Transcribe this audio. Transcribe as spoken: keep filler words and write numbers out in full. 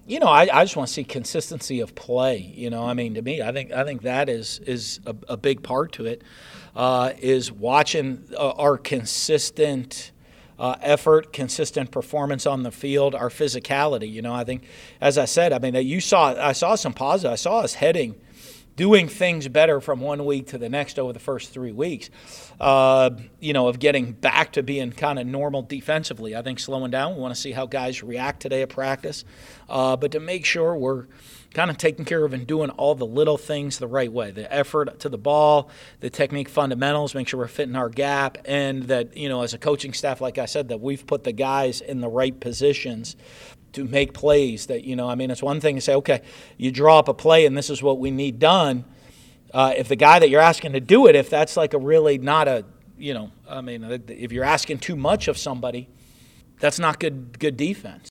You know, I, I just want to see consistency of play. You know, I mean, to me, I think I think that is is a, a big part to it. Uh, is watching uh, our consistent uh, effort, consistent performance on the field, our physicality. You know, I think, as I said, I mean, you saw I saw some positive. I saw us heading, doing things better from one week to the next over the first three weeks, uh, you know, of getting back to being kind of normal defensively. I think slowing down, we want to see how guys react today at practice, uh, but to make sure we're kind of taking care of and doing all the little things the right way, the effort to the ball, the technique fundamentals, make sure we're fitting our gap, and that, you know, as a coaching staff, like I said, that we've put the guys in the right positions to make plays. That, you know, I mean, it's one thing to say, okay, you draw up a play and this is what we need done. Uh, if the guy that you're asking to do it, if that's like a really not a, you know, I mean, if you're asking too much of somebody, that's not good good defense.